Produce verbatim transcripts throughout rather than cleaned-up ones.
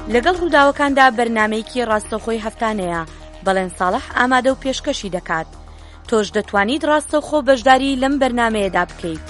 لەگەڵ ڕووداوەکاندا بەرنامەیەکی ڕاستەوخۆی هەفتانەیە بەڵێن ساڵح ئامادە و پێشکەشی دەکات. تۆش دەتوانیت ڕاستەوخۆ بەشداری لەم بەرنامەیەدا بکەیت.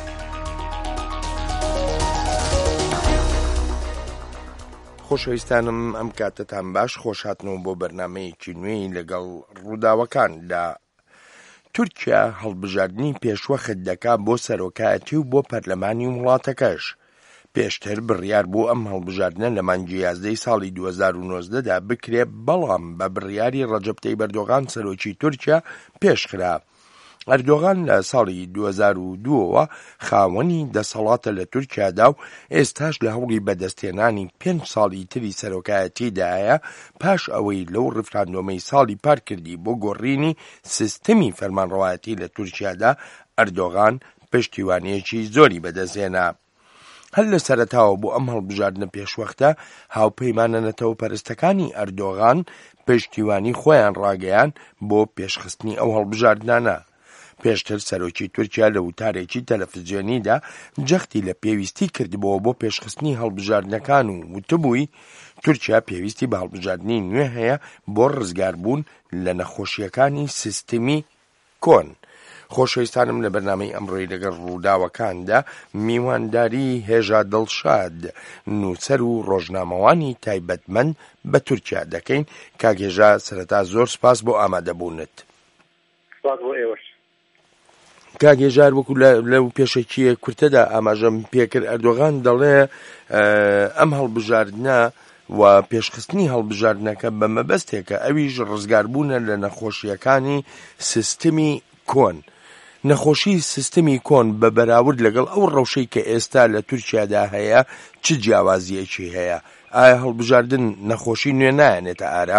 خۆشەویستانم ئەم کاتتان باش، خۆش هاتنەوە بۆ بەرنامەیەکی نوێی لەگەڵ ڕووداوەکاندا. تورکیا هەڵبژاردننی پێشوەخت دەکات بۆ سەرۆکایەتی و بۆ پەرلەمانی وڵاتەکەش. پێشتر بڕیار بوو ئەم هەڵبژاردنە لە مانگی یازدەی ساڵی دوو هەزار و نۆزدەدا بکرێت، بەڵام بە بڕیاری ڕەجەب تەیب ئەردۆغان سەرۆکی تورکیا پێشخرا. ئەردۆغان لە ساڵی دوو هەزار و دووەوە خاوەنی دەسەڵاتە لە تورکیادا و ئێستاش لە هەوڵی بەدەستێنانی پێنج ساڵی تری سەرۆکایەتیدایە پاش ئەوەی لەو ڕفراندۆمەی ساڵی پار کردی بۆ گۆڕینی سیستەمی فەرمانڕەوایەتی لە تورکیادا. ئەردۆغان پشتیوانیەکی زۆری بەدەستهێنا. هەر لە سەرەتاوە بۆ ئەم هەڵبژاردنە پێشوەختە هاوپەیمانە نەتەوەپەرستەکانی ئەردۆغان پشتیوانی خۆیان ڕاگەیان بۆ پێشخستنی ئەو هەڵبژاردنانە. پێشتر سەرۆکی تورکیا لە وتارێکی تەلەڤیزیۆنیدا جەختی لە پێویستی کردبەوە بۆ پێشخستنی هەڵبژاردنەکان و وتبووی تورکیا پێویستی بە هەڵبژاردننی نوێ هەیە بۆ ڕزگاربوون لە نەخۆشیەکانی سیستەمی کۆن. خۆشەویستانم، لە بەرنامەی ئەمڕۆی لەگەڵ ڕووداوەکاندا میوانداری هێژا دڵشاد، نووسەر و ڕۆژنامەوانی تایبەتمەند بە تورکیا دەکەین. کاگێژا، سەرەتا زۆر سپاس بۆ ئامادەبوونت. سپاس بۆ ئێوەش. کاگێژار، وەکو لەو پێشەکیە کورتەدا ئاماژەم پێکرد، ئەردۆغان دەڵێ ئەم هەڵبژاردنە و پێشخستنی هەڵبژاردنەکە بە مەبەستێکە ئەویش ڕزگاربوونە لە نەخۆشیەکانی سیستەمی کۆن. نەخۆشی سیستەمی کۆن بە بەراورد لەگەڵ ئەو ڕەوشەی کە ئێستا لە تورکیادا هەیە چ جیاوازیەکی هەیە؟ ئایا هەڵبژاردن نەخۆشی نوێ نایەنێتە ئارا؟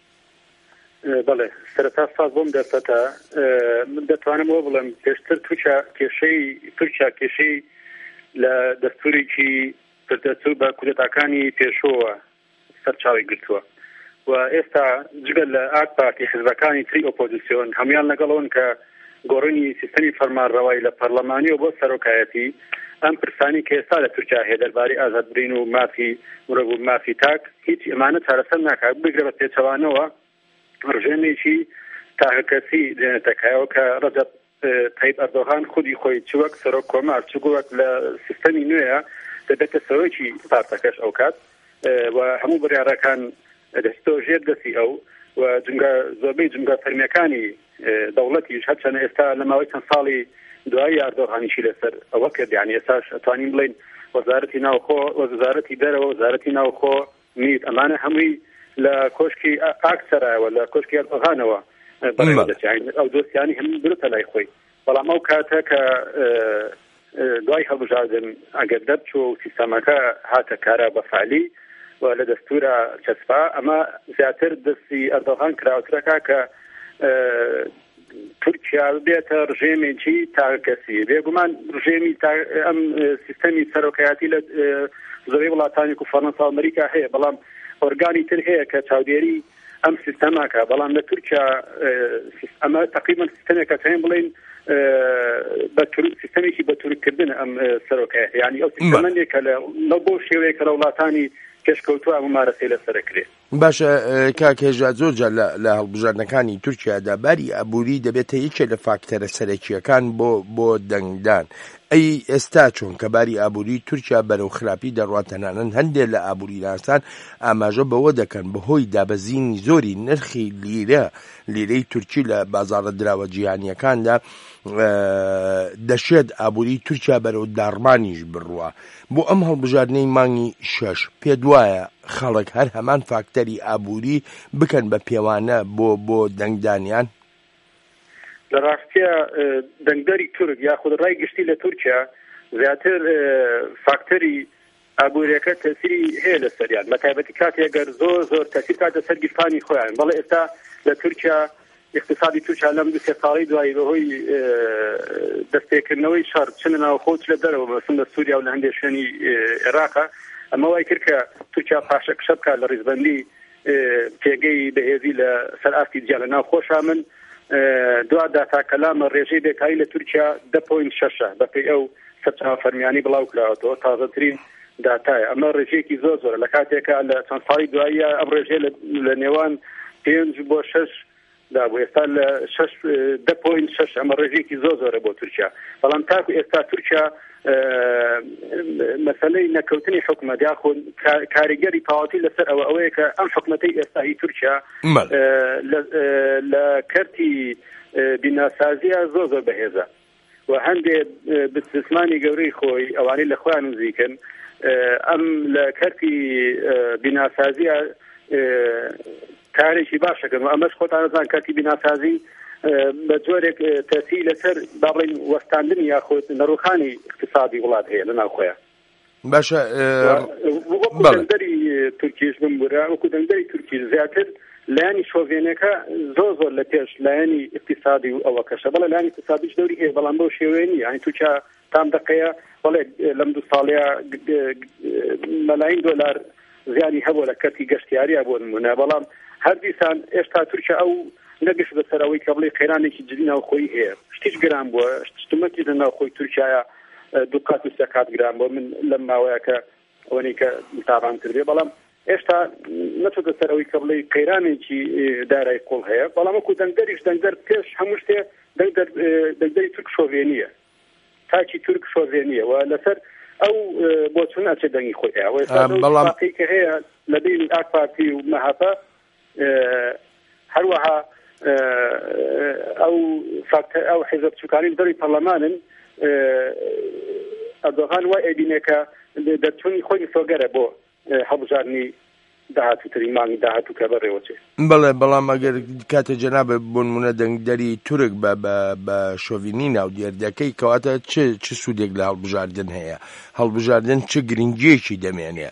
بەڵێ، سەرەتا سپاس بۆم دەستەتە. من دەتوانم وە بڵێم پێشتر تورکیا کێشەی تورکیا کێشەی لە دەستوورێکی پردەچوو بە کودەتاکانی پێشۆوە سەرچاوی گرتووە و ئێستا جگەل لە ئاک پارتی حزبەکانی تری ئۆپۆزیسیۆن هەمویان لەگەڵەوەن کە گۆڕینی سیستەمی فەرمانڕەوایی لە پەرلەمانی و بۆ سەرۆکایەتی ئەم پرسانی کە ئێستا لە تورکیا هەیە دەربارەی ئازادبرین و مافی مرۆڤ و مافی تاک هیچ ئەمانە چارەسەر ناکات. بگرە بە پێچەوانەوە ڕژێمێکی تاقەکەسی دێنێتەکایەوە کە ڕەجەب تەیب ئەردۆغان خودی خۆی چ وەک سەرۆک کۆمار چ وەک لە سیستەمی نوێیە دەبێتە سەرۆکی پارتەکەش ئەو کات و هەموو بڕیارەکان دەستۆژێت دەستی ئەو و جنگە زۆربەی جنگە فەرمیەکانی دەوڵەتیش هەرچەنە ئێستا لە ماوەی چەند ساڵی دوایی ئەردۆغانیشی لەسەر ئەوە کرد. یعنی ئێستاش ئەتوانین بڵێن وەزارەتی ناوخۆ، وەزارەتی دەرەوە، وەزارەتی ناوخۆ، میت، ئەمانە هەمووی لە کۆشکی ئاکسەرایەوە لە کۆشکی ئەردۆغانەوە بەڕێوەدەچین. ئەو دۆستیانی هەموو برتە لای خۆی. بەڵام ئەو کاتە کە دوای هەڵبژاردن ئەگەر دەرچوو و سیستەمەکە هاتە کارە بەفعالی و لە دەستورە چەسپا، ئەمە زیاتر دەستی ئەردۆغان کراوەترەکە کە تورکیا بێتە ڕژێمێکی تاکەسی. بێگومان ڕژێمی ئەم سیستەمی سەرۆکایەتی لە زۆربەی وڵاتانی و فەڕەنسا و ئەمریکا هەیە، بەڵام ئۆرگانی تر هەیە کە چاودێری ئەم سیستەماکە. بەڵام لە تورکیا ئەمە تقریبا سیستەمێکە چەند بڵێن بە سیستەمێکی بە توورکردن ئەم سەرۆکایەتی، یعنی ئەو سیستەمێکە لە بۆ شێوەیەکە لە وڵاتانی پێشکەوتووە ئەمە مارەسەی لەسەرەکرێت. باشە کاکێژا، زۆرجار لە هەڵبژاردنەکانی تورکیادا باری ئابووری دەبێتە یەکێ لە فاکتەرە سەرەکیەکان بۆ بۆ دەنگدان. ئەی ئێستا چۆن کە باری ئابووری تورکیا بەرەو خراپی دەڕواتەنانن، هەندێک لە ئابووریدانسان ئاماژە بەوە دەکەن بەهۆی دابەزینی زۆری نرخی لیرە لیرەی تورکی لە بازاڕە دراوە جیهانیەکاندا دەشێت ئابووری تورکیا بەرەو داڕمانیش بڕوە. بۆ ئەم هەڵبژاردنەی مانگی شەش پێت وایە خەڵک هەر هەمان فاکتەری ئابووری بکەن بە پێوانە بۆ بۆ دەنگدانیان؟ لە ڕاستیە دەنگدەری تورک یاخود ڕای گشتی لە تورکیا زیاتر فاکتەری ئابووریەکە تەسیری هەیە لە سەریان، بە تایبەتی کاتێک گەر زۆر زۆر تەسیر کاتە سەر گیرفانی خۆیان. بەڵێ ئێستا لە تورکیا اقتصادی تورکیا لەم دو سێ ساڵی دوایی بەهۆی دەستپێکردنەوەی شەڕ چ لە ناوخۆ چ لە دەرەوە بەسم لە سووریا و لە هەندێک شوێنی عێراقا ئەمە وای کرد کە تورکیا پاشەکشە بکات لە ڕیزبەندی پێگەی بەهێزی لە سەر ئاستی جیا لە ناوخۆشا. من دوا داتاکەلامە ڕێژەی بێکاری لە تورکیا دە پۆینت شەشە بەپێی ئەو سەرچاوە فەرمیانی بڵاو کراوەتەوە تازەترین داتایە. ئەمە ڕێژەیەکی زۆر زۆرە لە کاتێکە لە چەند ساڵی دواییە ئەم ڕێژەیە لە نێوان پێنج بۆ شەش دابوو، ئێستا لە شەش دە پۆینت شەش ئەمە ڕێژەیەکی زۆر زۆرە بۆ تورکیا. بەڵام تاکو ئێستا تورکیا مەسەلەی نەکەوتنی حکومەت یاخۆ کاریگەری تەواوەتی لەسەر ئەوە ئەوەیە کە ئەم حکومەتەی ئێستایی تورکیا لە کەرتی بیناسازیە زۆر زۆر بەهێزە و هەندێک بستثمانی گەورەی خۆی ئەوانەی لە خۆیان نزیکن ئەم لە کەرتی بیناسازیە کارێکی باشەکەن و ئەمەش خۆتان نەزان کەرتی بیناسازی بە جۆرێک تەسی لەسەر با بڵێن وەستاندنی یاخۆ نەڕۆخانی اقتصادی وڵات هەیە لەناو خۆیان. باشە وەکو دەنگدەری تورکیش بمبورە وەکو دەنگدەری تورکی زیاتر لایانی شۆڤێنەکە زۆر زۆر لە پێش لایانی اقتصادی و ئەوە کەشە بەڵێ لایانی اقتصادیش دەوری هەیە بەڵام بەو شێوەیە نیە. یعنی تورکیا تام دقەیە بەڵێ لەم دوو ساڵەیە مەلاین دۆلار زیانی هەبوو لە کەرتی گەشتیاریە بۆ نمونە، بەڵام هەر دیسان ئێستا تورکیا ئەو نەگەشت بەسەرەوەی کە بڵێ قەیرانێکی جدی ناوخۆی هەیە. شتیش گران بووە، شتومەتی لە ناوخۆی تورکیایە دوو قات و سێ قات گران بووە. من لەم ماوەیە کە ئەوەی کە تاوانتر بێ، بەڵام ئێستا نەچۆتە سەرەوەی کە بڵێ قەیرانێکی دارای قوڵ هەیە. بەڵام وەکو دەنگدەریش دەنگدەر پێش هەموو شتێ دەنگدەری تورک شۆڤێنیە، تاکی تورک شۆڤێنیە و لەسەر ئەو بۆ چون ئەچێ دەنگی خۆی ئەوەی کە هەیە لە بین ئاک پارتی و مەهاپە هەروەها ئەو ئەو حیزب چووکانی دەری پەرلەمانن ئەردۆغان وای ئەبینێکە دەتوانی خۆی سۆگەرە بۆ هەڵبژاردننی داهاتووتری مانگی داهاتوو کە بەڕێوەچێ. بەڵێ بەڵام ئەگەر کاتە جەنابە بۆ نمونە دەنگدەری تورک بە بە شۆڤینی ناو دیێردەکەی کەواتە چ سوودێک لە هەڵبژاردن هەیە؟ هەڵبژاردن چ گرنگیەکی دەمێنێ؟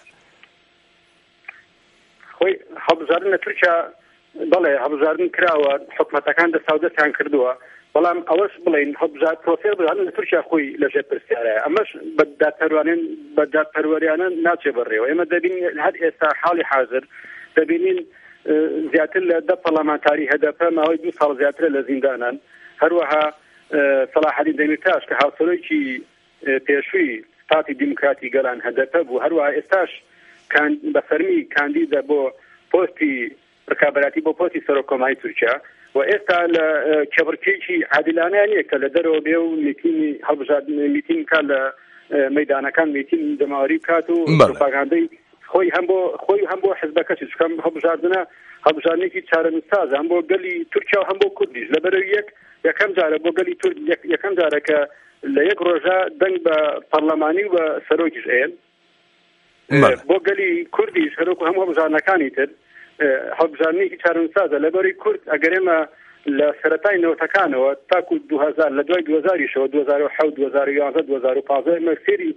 خۆی هەڵبژاردن لە تورکیا بەڵێ هەڵبژاردن کراوە، حکومەتەکان دەساودەتیان کردووە، بەڵام ئەوەش بڵین هەڵبژارد پرۆسێ بژاردن لە تورکیا خۆی لەژێر پرسیارەیە. ئەمەش بە دادپەروانین بە دادپەروەریانە ناچێ بەڕێوە. ئێمە دەبین هەر ئێستا حاڵی حاضر دەبینین زیاتر لە دە پەرلەمانتاری هەدەپە ماوەی دوو ساڵ زیاترە لە زیندانان. هەروەها سەلاحەدین دەمیرتاش کە هاوسەرۆیکی پێشووی پارتی دیموکراتی گەلان هەدەپە بوو، هەروەها ئێستاش بە فەرمی کاندیدە بۆ پۆستی ڕکابەتی بۆ پۆستی سەرۆکۆماری تورکیا و ئێستا لە کێبڕکێکی عادلانەیە نییە کە لە دەرەوە بێ و میتینی هەڵبژاردن میتین کات لە مەیدانەکان میتین دەماوەری بکات و پروپاگاندەی خۆی هەم بۆ خۆی هەم بۆ حزبەکەی چکەم هەڵبژاردنە هەڵبژاردنێکی چارەنووساز هەم بۆ گەلی تورکیا و هەم بۆ کوردیش لەبەرەوەی یەک یەکەم جارە بۆ گەلی تورک یەکەم جارە کە لە یەک ڕۆژە دەنگ بە پەرلەمانی و بە سەرۆکیش ئێن بۆ گەلی کوردیش هەروەکو هەموو هەڵبژاردنەکانی تر هەڵبژاردنێکی چارەنووسازە لەبەری کورد ئەگەرێمە لە سەرەتای نەوەتەکانەوە تاکو دو هەزار لە دوای دو هەزاریشەوە دو هەزار و حەوت دو هەزار و یازدە دو هەزار و پانزدە مەسیری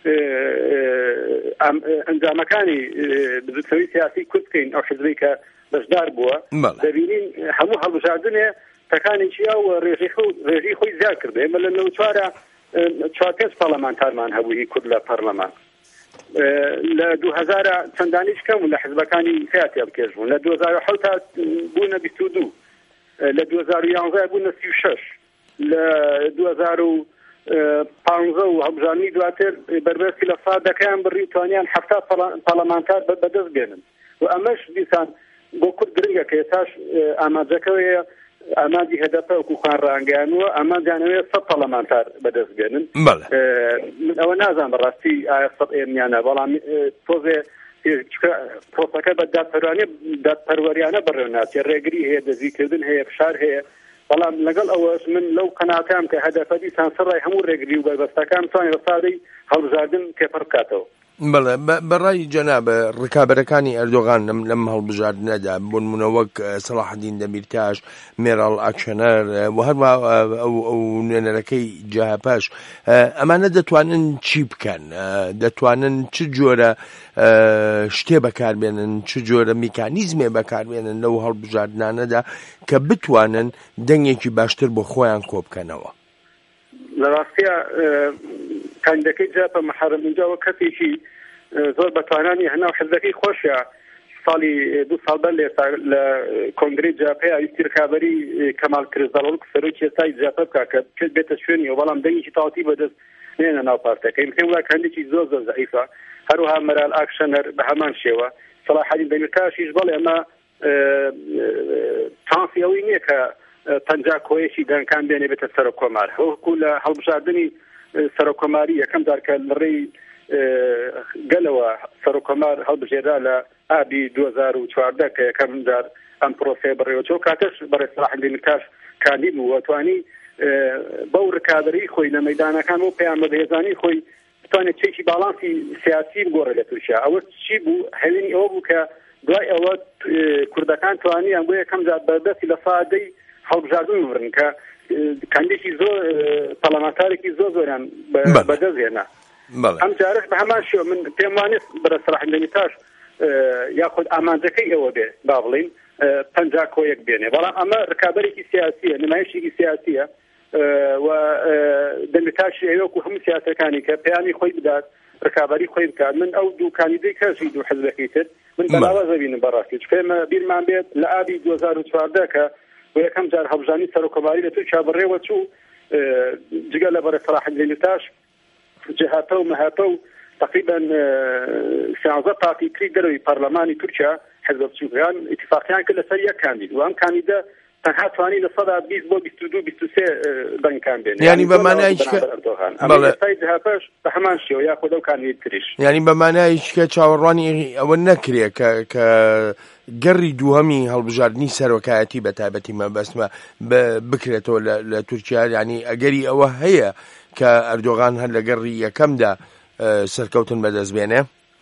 ئەنجامەکانی بزرگترین سیاسی کورد بکەین ئەو حزبی کە بەشدار بووە دەبینین هەموو هەڵبژاردنێ تەکانێکیە و ڕێژی خۆی زیاد کردێ. ئێمە لە نەو چوارە چوار پێنج پەرلەمانتارمان هەبووی کورد لە پەرلەمان لە دو هەزار چەندانیش کەم و لە حزبەکانی سیاسیە بکێش بوون. لە دو هەزار و حەوت بوونە بیست و دوو، لە دو هەزار و یانزە بوونە سی و شەش، لە دو هەزار و پانزە و هەڵبژاردنی دواتر بەربەستی لە سادەکەیان بڕی توانیان هەفتا پەرلەمانتار بەدەست بێنن و ئەمەش دیسان بۆ کورد گرنگە کە ئێستاش ئاماجەکەوەیە ئامادی هەدەپە وەکو خوانڕانگەیانوە ئامادیانەوەیە سەد پەرلەمانتار بەدەست بێنن. من ئەوە نازان بەڕاستی ئایا سەد ئێمیانە، بەڵام تۆزێ پرۆسەکە بە دادپەروەریانە بەڕێوناچێ، ڕێگری هەیە، دەزیکردن هەیە، فشار هەیە، بەڵام لەگەڵ ئەوەش من لەو قەناعەتام کە هەدەفە دیسان سەرڕای هەموو ڕێگری و بەربەستەکان توانێت بە سادەی هەڵبژاردن تێپەڕ بکاتەوە. بەڵێ بەڕای جەنابە ڕکابەرەکانی ئەردۆغان لەم هەڵبژاردنەدا بۆ نمونە وەک سەلاحەدین دەمیرتاش، مێراڵ ئاکشەنەر و هەروە ئەو نوێنەرەکەی جاهاپاش ئەمانە دەتوانن چی بکەن؟ دەتوانن چ جۆرە شتێ بەکاربێنن، چ جۆرە میکانیزمێ بەکاربێنن لەو هەڵبژاردنانەدا کە بتوانن دەنگێکی باشتر بۆ خۆیان کۆ بکەنەوە؟ لە ڕاستیە کاندەکەی جاپە محەرم اینجاوە کەسێکی زۆر بەتوانانی هەناو حزبەکەی خۆشیە ساڵی دوو ساڵ بەر لە کۆنگرەی جاپەیە ویستی ڕکابەری کەمال کریزداڵۆڵ سەرۆکی ئێستای جاپە بکات کە بێتە شوێنی و بەڵام دەنگێکی تاوەتی بەدەست نێنە ناو پارتەکەی پێم وایە کەندێکی زۆر زۆر زەعیفە هەروها مەرال ئاکشەنەر بە هەمان شێوە سەلاحەدین دەمیرکاشیش بەڵێ ئەمە تانسی ئەوەی نییە کە پەنجا کۆیەکی دەنگان بێنێ بێتە سەر کۆمار وەکو لە هەڵبژاردننی سەر کۆماری یەکەم جار کە لە ڕێی گەلەوە سەر کۆمار هەڵبژێرا لە ئابی دوو هەزار و چواردە کە یەکەم جار ئەم پرۆسێ بڕێوەچۆ کاتەش بەڕێ سەلاحەدین دەمیرکاش کاندید بوو وەتوانی بەو ڕکابەری خۆی لە مەیدانەکان و پەیامە بەهێزانی خۆی بتوانێت چێکی باڵانسی سیاسی بگۆڕێت لە تورکیا ئەوە چی بوو هەوێنی ئەوە بوو کە دوای ئەوە کوردەکان توانیان بۆ یەکەم جار بەردەستی لە سادەی هەڵبژاردن ورن کە کاندێکی زۆر پەرلەمانتارێکی زۆر زۆریان بەدەستهێنا ئەم جارش بە هەمان شێوە من پێم وانێت بەرە سەلاحەدین دەمیرکاش یاخود ئامانجەکەی ئەوە بێ با بڵین پەنجا کۆیەک بێنێ بەڵام ئەمە ڕکابەرێکی سیاسیە نمایشێکی سیاسیە و دەمیرکاشی ئەوەکو هەموو سیاسەکانی کە پەیامی خۆی بدات ڕکابەری خۆی بکات من ئەو دوو کاندیدەی کەسی دوو حزبەکەی تر من بەڵاوازە بینم بەڕاستی پێمە بیرمان بێت لە ئابی دوو هەزار و چواردە کە بۆ یەکەم جار هەڵبژاردننی سەر و کۆماری لە تورکیا بڕێوە چوو جگە لە بەرە سەلاحەدین دەمیرکاش جهاتە و مەهاتە و تقریبا سیانزە پارتی تری دەرەوەی پەرلەمانی تورکیا حزب چوکیان اتفاقیان کرد لەسەر یەک کاندید و ئەم کاندیدە تەنها توانی لە سەدا بیست بۆ بیست و دوو بیست و سێ دەنگکان بێنێ یعنی بەمانای بەڵێ جهاتەش بە هەمان شێوە یاخود ئەو کاندید تریش یعنی بەمانای کە چاوەڕوانی ئەوە نەکرێ کە کە گەڕی دووهەمی هەڵبژاردننی سەرۆکایەتی بە تایبەتی مەبەستمە بکرێتەوە لە تورکیا یعنی ئەگەری ئەوە هەیە کە ئەردۆغان هەر لە گەڕی یەکەمدا سەرکەوتن بەدەست بێنێ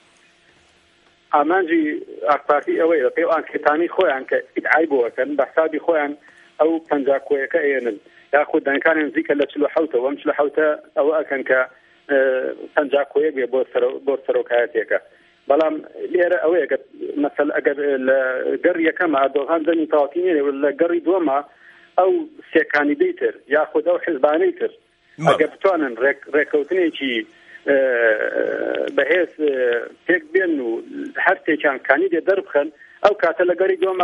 ئامانجی ئاکپارتی ئەوەیە پێ ئانکێتانی خۆیان کە ئیدعای بۆەکەن بە حسابی خۆیان ئەو پەنجا کۆیەکە ئێنن یاخود دەنگەکانیان نزیکە لە چل و حەوتەوە ئەم چل و حەوتە ئەوە ئەکەن کە پەنجا کۆیەک بێ بۆ سەرۆکایەتێکە بەڵام لێرە ئەوەیە مەسەل ئەگەر لە گەڕی یەکەمە ئەردۆغان دەنگی تەواوی نێنێ لە گەڕی دووەمە ئەو سێ کاندیدەی تر یاخود ئەو حیزبانەی تر ئەگەر بتوانن ڕێککەوتنێکی بەهێز تێک بێن و هەر تێکیان کاندیدێ دەربخەن ئەو کاتە لە گەڕی دووەمە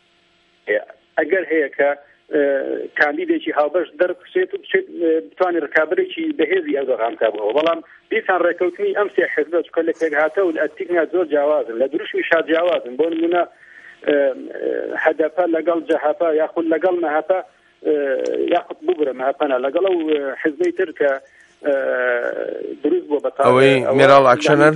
ئەگەر هەیە کە کاندیدێکی هاوبەش دەربخشێت و بتوانێت ڕکابەرێکی بەهێزی ئەردۆغان بکاتەوە بەڵام دیسان ڕێککەوتنی ئەم سێ حزبە چکە لە پێکهاتە و لە ئەتیکنیا زۆر جیاوازن لە دروشمی شاد جیاوازن بۆ نمونە هەدەپە لەگەڵ جەهەپە یاخود لەگەڵ مەهەپە یاخود ببرە مەهەپەنە لەگەڵ ئەو حزبەی تر کە دروست بۆ بەتا ئەوەی مێراڵ ئاکشەنەر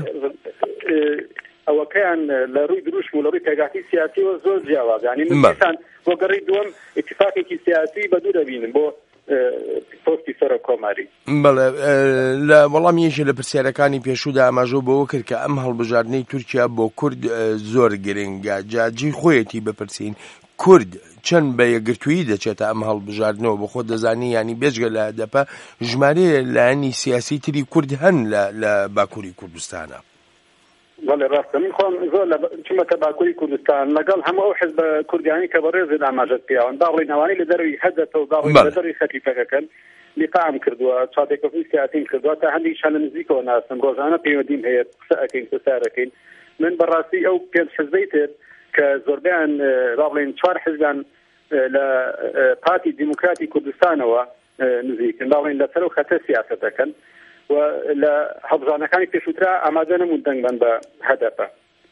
ئەوەکەیان لە ڕووی دروشم و لە ڕووی پێگاتی سیاسیەوە زۆر جیاواز یعنی من بۆ گەڕی دووەم اتفاقێکی سیاسی بەدوو دەبینم بۆ پۆستی سەر کۆماری بەڵێ لە وەڵام یەکێ لە پرسیارەکانی پێشوودا ئاماژە بەوە کرد کە ئەم هەڵبژاردنەی تورکیا بۆ کورد زۆر گرنگە جاجی خۆیەتی بپرسین کورد چەند بە یەکگرتووی دەچێتە ئەم هەڵبژاردنەوە بۆ خۆ دەزانی ینی بێجگە لە دەپە ژمارە لایەنی سیاسی تری کورد هەن لە باکووری کوردستانە بەڵێ ڕاستە من خۆم زۆر چمەکە باکووری کوردستان لەگەڵ هەموو ئەو حزب کوردیانی کە بەڕێزێ ئاماژەت پیاوەن باڵی ناوانی لە دەروی هەدەتەوە باڵی لە دەروی خەتیفەکەکەن لیقام کردووە چاوپێکەوتنی سیاسیم کردووە تا هەندێکیشان لە نزیکەوە ناستم ڕۆژانە پەیوەندیم هەیە قسە ئەکەین قسارەکەین من بەڕاستی ئەو پێنج حزبەی تر کە زۆربیان باڵێن چوار حزبیان لە پارتی دیموکراتی کوردستانەوە نزیکن باڵێن لەسەر و خەتە سیاسەتەکەن و لە هەڵبژاردنەکانی پێشووترا ئامادە نەبوون دەنگبن بە هەدەپە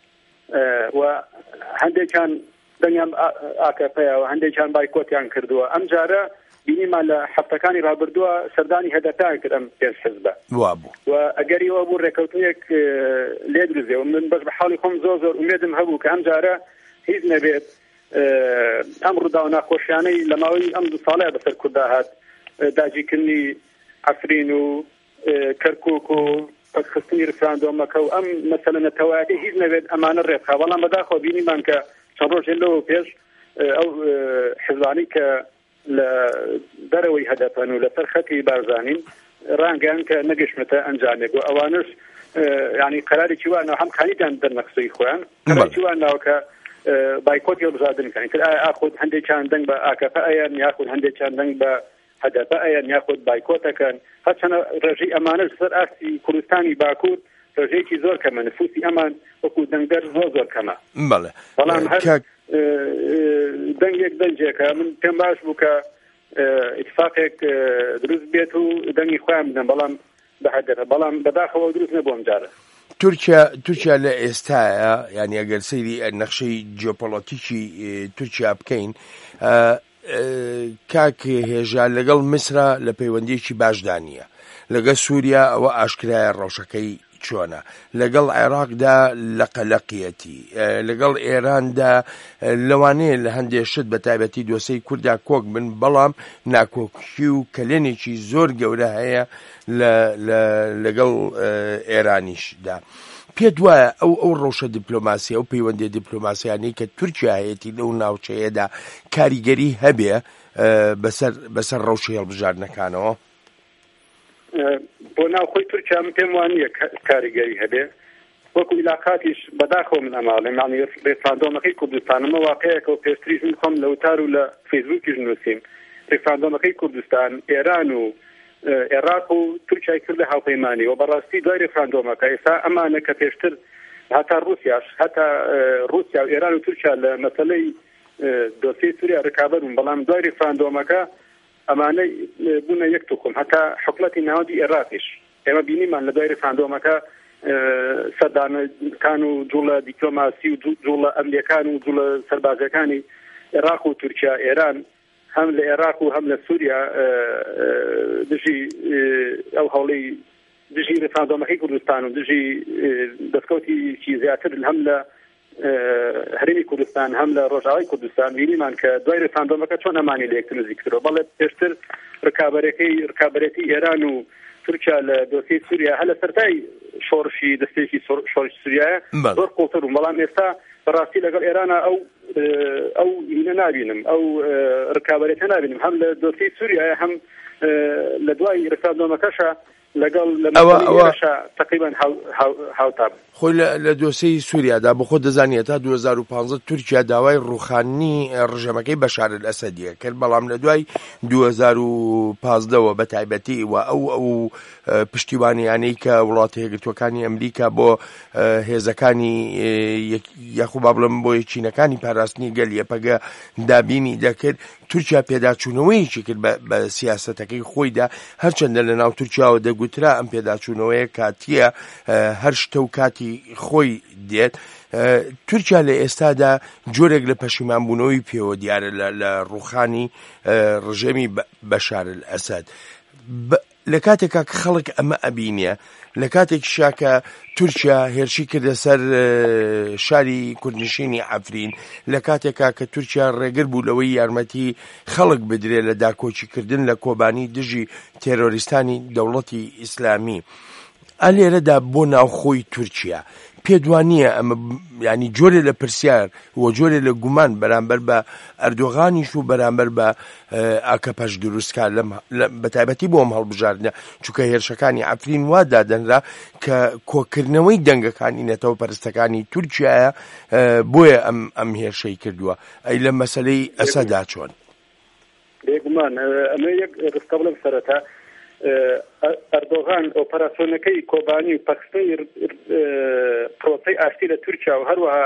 و هەندێکیان دەنگیان ئاکەپەیە و هەندێکیان بایکۆتیان کردووە ئەم جارە بینیمان لە هەفتەکانی ڕابردووە سەردانی هەدەپیان کرد ئەم پێنج حزبە و ئەگەریەوە بوو ڕێکەوتنێک لێ دروزێ و من بەس بە حاڵی خۆم زۆر زۆر ئومێدم هەبوو کە ئەم جارە هیچ نەبێت ئەم ڕوودا و ناخۆشیانەی لە ماوەی ئەم دوو ساڵەیە بەسەر کووردا هات داگیرکردنی عەفرین و کەرکووک و پەکخستنی ڕفراندۆمەکە و ئەم مەسەلە نەتەوایەتی هیچ نەبێت ئەمانە ڕێبخا بەڵام بەداخۆ بینیمان کە چەند ڕۆژێ لەوە پێش ئەو حزبانی کە لە دەرەوەی هەدەپەن و لەسەر خەتی بارزانین ڕانگەیان کە نەگەشتمەتە ئەنجامێک و ئەوانش ینی قەرارێکی وانەوە هەم کاندیدان دەرنەخسەی خۆیان قەرارێکی وانەوە کە بایکۆت هەڵبژاردنەکەن کرد ئاخود هەندێکیان دەنگ بە ئاکەپە ئەیان یاخود هەندێکیان دەنگ بە هەدەپە ئەیان یاخود بایکۆتەکەن هەرچەنە ڕێژەی ئەمانەش سەر ئاستی کوردستانی باکوور ڕێژەیەکی زۆر کەمە نفوسی ئەمان وەکو دەنگدەر زۆر زۆر کەمە بەڵام هەر دەنگێک دەنجێکە من پێم باش بوو کە اتفاقێک دروست بێت و دەنگی خۆیان بدەن بەڵام بەهدەرە بەڵام بەداخەوە دروست نەبووم جارە. تورکیا تورکیا لە ئێستاە ینی ئەگەر سەیری نەخشەی جیۆپۆلیتیکی تورکیا بکەین کاک هێژا لەگەڵ میسرە لە پەیوەندیەکی باشدا نییە، لەگەڵ سووریا ئەوە ئاشکرایە ڕەوشەکەی چۆنە، لەگەڵ عێراقدا لە قەلەقیەتی، لەگەڵ ئێراندا لەوانەیە لە هەندێک شت بە تایبەتی دۆسەی کووردا کۆک بن، بەڵام ناکۆکی و کەلێنێکی زۆر گەورە هەیە لەگەڵ ئێرانیشدا. پێت وایە ئەو ئەو ڕەوشە دیپلۆماسی ئەو پەیوەندی دیپلۆماسیانەی کە تورکیا هەیەی لەو ناوچەیەدا کاریگەری هەبێ بەسەر ڕەوشی هەڵبژاردنەکانەوە؟ بۆ ناوخۆی تورکیا من پێم وانە کاریگەری هەبێ، وەکو علاقاتیش بەداخەوە من ئەماڵێ معنی ڕێفراندۆمەکەی کوردستانەمە واقعەکە و پێشتریش من خۆم لە وتار و لە فەیسبووکیش نووسیم. ڕێفراندۆمەکەی کوردستان ئێران و عێراق و تورکیای کرد لە هاوپەیمانی و بەڕاستی دوای ڕێفراندۆمەکە ئێستا ئەمانە کە پێشتر هەتا رووسیاش هەتا رووسیا و ئێران و تورکیا لە مەسەلەی دۆسیی سووریا ڕکابەر بوون، بەڵام دوای ڕێفراندۆمەکە ئەمانەی بوونە یەک توخم، هەتا حکومەتی ناوەندی عێراقیش ئێمە بینیمان لە دوای ڕێفراندۆمەکە سەردانەکان و جوڵە دیپلۆماسی و جوڵە ئەمریکان و جوڵە سەربازەکانی عێراق و تورکیا ئێران هەم لە عێراق و هەم لە سووریا دژی ئەو هەوڵەی دژی ڕێفراندۆمەکەی کوردستان و دژی دەستکەوتێکی زیاتر هەم لە هەرێمی کوردستان هەم لە ڕۆژاوای کوردستان بینیمان کە دوای ڕێفراندۆمەکە چۆن ئەمانی لە یەکتر نزیک کردەوە. بەڵێ پێشتر ڕکابەرەکەی ڕکابەرەتی ئێران و تورکیا لە دۆسیی سووریا هە لە سەرای شۆڕشی دەستێکی شۆڕشی سووریایە زۆر قوڵتر بوون، بەڵام ئێستا بەڕاستی لەگەڵ ئێرانە ئەو ئەو هینە نابینم، ئەو ڕکابەرەتە نابینم، هەم لە دۆسیی سووریایە هەم لە دوای ڕێفراندۆمەکەشە لەگەڵ لەمەشە تقریبان هاوتاب خۆی لە دۆسەی سووریادا بۆ خۆ دەزانێت تا دوو هەزار و پانزە تورکیا داوای ڕوخانی ڕژەمەکەی بەشار ئەسەدیە کرد، بەڵام لە دوای دوو هەزار و پانزدەوە بە تایبەتی و ئەو ئەو پشتیوانیانەی کە وڵاتە یەکگرتووەکانی ئەمریکا بۆ هێزەکانی یاخوو با بڵێم بۆ یەکچینەکانی پاراستنی گەلیەپەگە دابینی دەکرد، تورکیا پێداچوونەوەیکی کرد بە سیاسەتەکەی خۆیدا، هەرچەندە لە ناو تورکیاوە دەگوترا ئەم پێداچوونەوەیە کاتیە هەر شتە و کاتی خۆی دێت. تورکیا لە ئێستادا جۆرێک لە پەشیمانبوونەوەی پێوە دیارە لە ڕوخانی ڕژێمی بەشار ئەسەد. لە کاتێکا کە خەڵک ئەمە ئەبینێ، لە کاتێکیشا کە تورکیا هێرشی کردە سەر شاری کوردنشینی عەفرین، لە کاتێکا کە تورکیا ڕێگر بوو لەوەی یارمەتی خەڵک بدرێت لە داکۆچیکردن لە کۆبانی دژی تێرۆریستانی دەوڵەتی ئیسلامی، ئەلێرەدا بۆ ناوخۆی تورکیا پێدوانیە ئەمە ینی جۆرێ لە پرسیار و جۆرێ لە گومان بەرامبەر بە ئەردۆغانیش و بەرامبەر بە ئاکە پەش دروستکار بە تایبەتی بۆ ئەم هەڵبژاردنە، چونکە هێرشەکانی عەفرین وا دادەنرا کە کۆکردنەوەی دەنگەکانی نەتەوە پەرستەکانی تورکیایە بۆیە ئەم ئەم هێرشەی کردووە. ئەی لە مەسەلەی ئەسەدا چۆن؟ بێگومان ئەمە یەک ڕستە بڵم سەرەتا ئەردۆغان ئۆپەراسیۆنەکەی کۆبانی و پەکستنی پرۆسەی ئاشتی لە تورکیا و هەروەها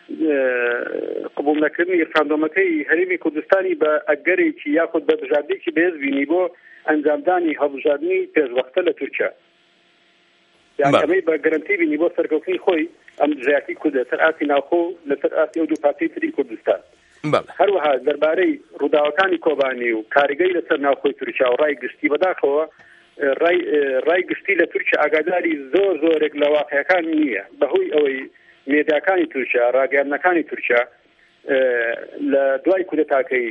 قبول نەکردنی ڕێفراندۆمەکەی هەرێمی کوردستانی بە ئەگەرێکی یاخود بە بژاردەیەکی بەهێز بینی بۆ ئەنجامدانی هەڵبژاردننی پێشوەختە لە تورکیا، یانی ئەمەی بە گەرانتی بینی بۆ سەرکەوتنی خۆی ئەم دژایەتی کوردە سەر ئاسی ناوخۆ لەسەر ئاسی ئەو دوو پارتەی تری کوردستان. هەروەها دەربارەی ڕووداوەکانی کۆبانی و کاریگەری لەسەر ناوخۆی تورکیا و ڕای گشتی بەداخەوە ڕای گشتی لە تورکیا ئاگاداری زۆر زۆرێک لە واقعەکان نییە، بەهۆی ئەوەی مێدیاکانی تورکیا ڕاگەیاندنەکانی تورکیا لە دوای کودەتاکەی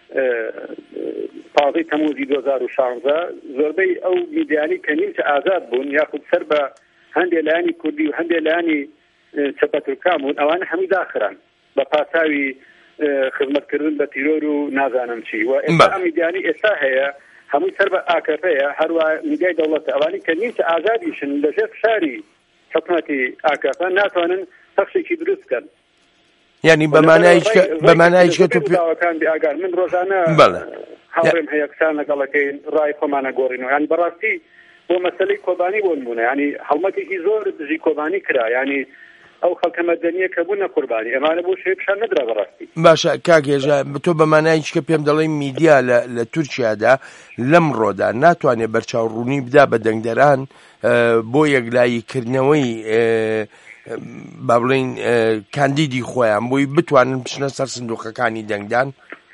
پازەی تەموزی دوو هەزار و شانزە زۆربەی ئەو میدیانی کە نیمچە ئازاد بوون یاخود سەر بە هەندێک لایانی کوردی و هەندێک لایانی چەپە تورکان بوون، ئەوانە هەمووی داخران بە پاساوی خزمەتکردن بە تیرۆر و نازانم چی، و ئێستا ئەم میدیانی ئێستا هەیە هەمووی سەر بە ئاکەفەیە، هەروە میدیای دەوڵەتە، ئەوانی کە نیمچە ئازادیشن لەژێر فشاری حکومەتی ئاکەفە ناتوانن پەخشێکی دروست بکەن. یعنی بەمانایش کە توکان ئاگار من ڕۆژانە هاوڕێم هەیە قسان لەگەڵەکەین ڕای خۆمانە گۆڕینەوە، ینی بەڕاستی بۆ مەسەلەی کۆبانی بۆ نمونە ینی هەڵمەتێکی زۆر دژی کۆبانی کرا، ینی ئەو خەڵکە مەدەنیە کە بوونە قوربانی ئەمانە بۆ شێ پیشان نەدرا بەڕاستی. باشە کاکێژە تۆ بەمانای چکە پێم دەڵێ میدیا لە تورکیادا لەم ڕۆدا ناتوانێت بەرچاوڕوونی بدا بە دەنگدەران بۆ یەکلاییکردنەوەی با بڵێن کاندیدی خۆیان بۆی بتوانن بچنە سەر سندوقەکانی دەنگدان.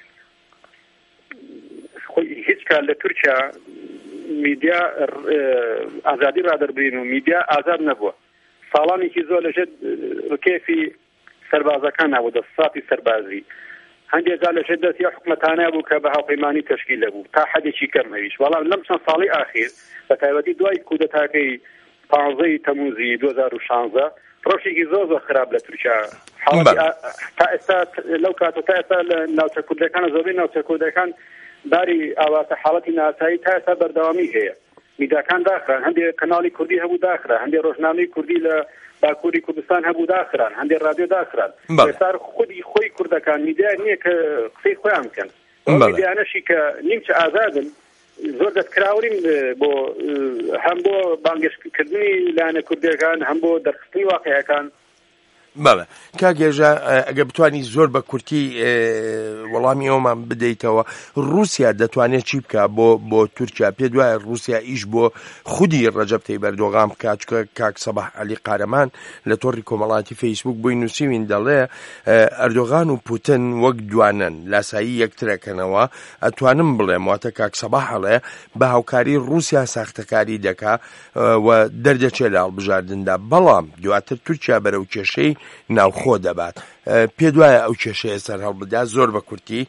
هیچ کار لە تورکیا میدیا ئازادی ڕادەربرین و میدیا ئازاد نەبووە. ساڵانێکی زۆر لەژێر ڕکێفی سەربازەکان نبوو دەسەڵاتی سەربازی هەندێک جار لەژێر دەستی حکومەتانە بوو کە بە هاوپەیمانی تەشکیل دەبوو تا حەدێکی کەم هەویش. بەڵام لەم چەند ساڵی ئاخیر بە تایبەتی دوای کودەتاکەی پانزەی تەموزی دوو هەزار و شانزە ڕۆژێکی زۆر زۆر خراپ لە تورکیا تا ئێستا لەو کاتە تا ئێستا لە ناوچە کوردەکانە زۆربەی ناوچە کوردەکان باری ئاواتە حاڵەتی ناسایی تا ئێستا بەردەوامی هەیە. میداکان داخران هەندێک کەناڵی کوردی هەبوو داخرا هەندێک ڕۆژنامەی کوردی لە باکووری کوردستان هەبوو داخران هەندێک رادیۆ داخران. ئێستا خودی خۆی کوردەکان میدیا نییە کە قسەی خۆیان بکەن. میدیانەشی کە نیمچە ئازادن زۆر دەستکراورین بۆ هەم بۆ بانگێشکردنی لایەنە کوردیەکان هەم بۆ دەرخستنی واقعیەکان. بەڵێ کاگێژە ئەگە بتوانی زۆر بە کورتی وەڵامی ئەومان بدەیتەوە رووسیا دەتوانێت چی بکە بۆ بۆ تورکیا پێ دوایە رووسیا ئیش بۆ خودی ڕەجەب تەیب ئەردۆغان بکات چکە کاک سەباح عەلی قارەمان لە تۆڕی کۆمەڵایەتی فەیسبوک بۆی نووسیوین دەڵێ ئەردۆغان و پوتن وەک دوانن لاسایی یەکترەکەنەوە ئەتوانم بڵێم واتە کاک سەباح هەڵێ بە هاوکاری رووسیا ساختەکاری دەکا و دەردەچێت لە هەڵبژاردندا بەڵام دواتر تورکیا بەرەو کێشەی ناوخۆ دەبات. پێ دوایە ئەو کێشەیە سەر هەڵبدا زۆر بە کورتی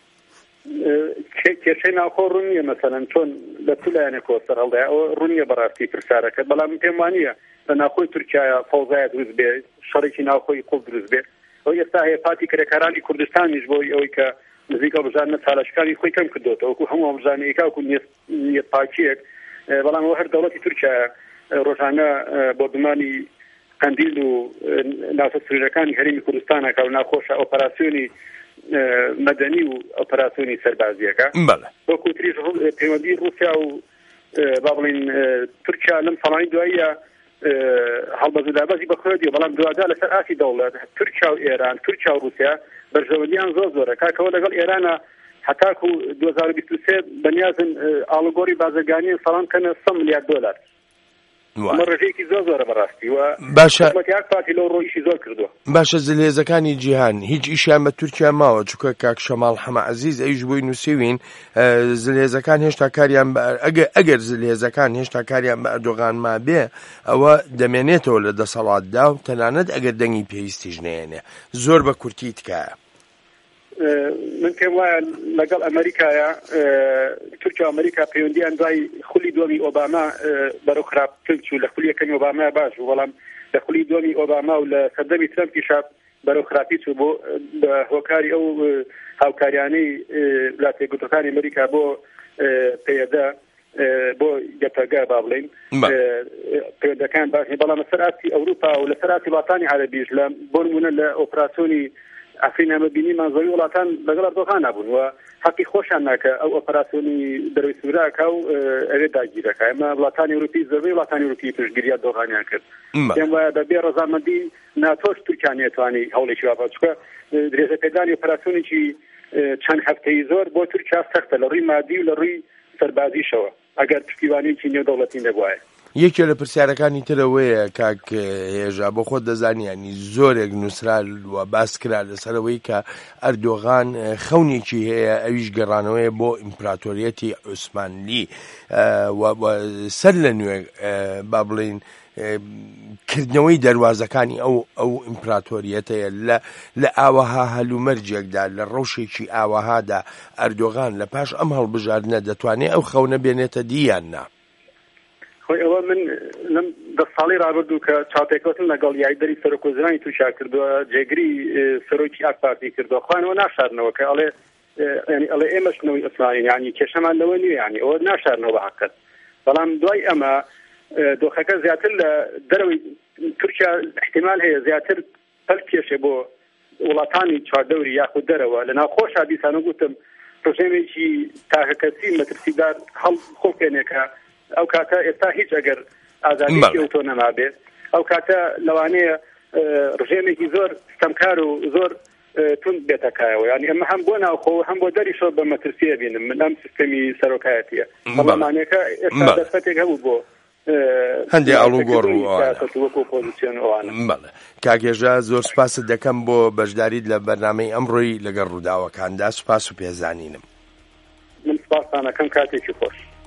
کێشەی ناوخۆ ڕوونیە مەسەلەن چۆن لە پولایەنێکەوە سەر هەڵدای ئەوە ڕوونیە بەڕاستی پرسیارەکە بەڵام پێم وانییە لە ناوخۆی تورکیایە فەوزایە دروست بێ شەڕێکی ناوخۆی قوڵ دروست بێ ئەو ئێستا هەیە پاتی کرێکارانی کوردستانیش بۆی ئەوەی کە نزیکە بژانە چالشکانی خۆی کەم کردوتەوە وەکو هەموو بژانەیەکا وەکو نیەتپاکیەک بەڵام ئەوە هەر دەوڵەتی تورکیایە ڕۆژانە بۆ دمانی قەندیل و ناوچە سروورەکانی هەرێمی کوردستانە کە ناخۆشە ئۆپەراسیۆنی مەدەنی و ئۆپەراسیۆنی سەربازیەکە وەکو تریش پەیوەندی رووسیا و با بڵێن تورکیا لەم ساڵانی دواییە هەڵبەزەدابەزی بەخۆی دیوە بەڵام دووادا لەسەر ئاسی دەوڵەت تورکیا و ئێران تورکیا و رووسیا بەرژەوەندیان زۆر زۆرە کاکەوە لەگەڵ ئێرانە هەتاکو دوو هەزار و بیست و سێ بەنیازن ئاڵوگۆڕی بازرگانی ساڵان کەنە سە ملیارد دۆلار ڕێژەیەکی زۆر زۆرە بەڕاستی و حکومەتیاک پاتی لەو ڕۆیشی زۆر کردووە. باشە زلهێزەکانی جیهان هیچ ئیشیان بە تورکیا ماوە چووکە کاک شەماڵ حەمەعەزیز ئەویش بۆی نووسیوین زلهێزەکان هێشتا کاریان ئەگەر زلهێزەکان هێشتا کاریان بە ئەردۆغان ما بێ ئەوە دەمێنێتەوە لە دەسەڵاتدا و تەنانەت ئەگەر دەنگی پێویستیش نێنێ زۆر بە کورتی تکایە. من پێم وایە لەگەڵ ئەمریکایە تورکیا و ئەمریکا پەیوەندیان دوای خولی دووەمی ئۆباما بەرەو خراپتر چوو لە خولی یەکەمی ئۆباما باش بوو بەڵام لە خولی دووەمی ئۆباما و لە سەردەمی ترەمپیشا بەرەو خراپی چوو بۆ بە هۆکاری ئەو هاوکاریانەی وڵاتە یەکگرتووەکانی ئەمریکا بۆ پەیەدا بۆ گەپەگا با بڵێن پەیوەندەکان باش بەڵام لەسەر ئاسی ئەوروپا و لەسەر ئاسی وڵاتانی عەرەبیش لە بۆ نمونە لە ئۆپراسیۆنی ئەفرین ئەمەبینی مانزەوی وڵاتان لەگەڵ ئەردۆغان نبوون و حەقی خۆشیان ناکە ئەو ئۆپەراسیۆنی دەروی سووراکە و ئەوێ داگیرەکە ئەمە وڵاتانی ئەوروپی زۆربەی وڵاتانی ئەوروپی پشتگیری ئەردۆغانیان کرد پێم وایە بەبێ ڕەزامەندی ناتۆش تورکیا نێتوانی هەوڵێکی وا بچووکە درێژە پێدانی ئۆپەراسیۆنێکی چەند هەفتەی زۆر بۆ تورکیا سەختە لە ڕووی مادی و لە ڕووی سەربازیشەوە ئەگەر پشتیوانیی نێودەوڵەتی نەبوایە. یەکێ لە پرسیارەکانی ترەوەیە کاک هێژا بۆ خۆت دەزانی ینی زۆرێک نووسرا و باس کرا لەسەرەوەی کە ئەردۆغان خەونێکی هەیە ئەویش گەڕانەوەی بۆ ئیمپراتۆریەتی عوسمانلی سەر لە نوێ با بڵێن کردنەوەی دەواازەکانی ئەو ئەو ئیمپراتۆریەتەیە لە لە ئاوەها هەلومەرجێکدا لە ڕەوشێکی ئاوەهادا ئەردۆغان لە پاش ئەم هەڵبژاردنە دەتوانێت ئەو خەونە بێنێتە دییان نا. خۆی ئەوە من لەم دە ساڵی ڕابردوو کە چاپێکوتن لەگەڵ یاریدەری سەرۆکوەزیرانی تووشا کردووە جێگری سەرۆکی ئاک پارتی کردووە خوانەوە ناشارنەوە کە ئەڵێ ینی ئەڵێ ئێمەشنەوەی ئەسمانی ینی کێشەمان لەوە نییە ینی ئەوە ناشارنەوە بەحەقەت بەڵام دوای ئەمە دۆخەکە زیاتر لە دەرەوەی تورکیا احتیمال هەیە زیاتر پەل کێشێ بۆ وڵاتانی چواردەوری یاخود دەرەوە لە ناوخۆشا دیسانە گوتم پرۆژێمێکی تاکەکەسی مەترسیدار هەڵ خۆکێنێکە ئەو کاتە ئێستا هیچ ئەگەر ئازادی ئۆتۆ نەما بێت ئەو کاتە لەوانەیە ڕژێمێکی زۆر ستەمکار و زۆر تون بێتەکایەوە ینی ئەمە هەم بۆ ناوخۆ هەم بۆ دەریشەوە بە مەترسیە بینم من ئەم سیستەمی سەرۆکایەتیە بەڵامانەکە ئێستا دەستەتێک هەبوو بۆ هەندێک ئەڵوگۆڕ کاکێژە زۆر سپاست دەکەم بۆ بەشداریت لە بەرنامەی ئەمڕۆی لەگەڵ ڕووداوەکاندا سوپاس و پێزانینم من سپاسانەکەم کاتێکی خۆش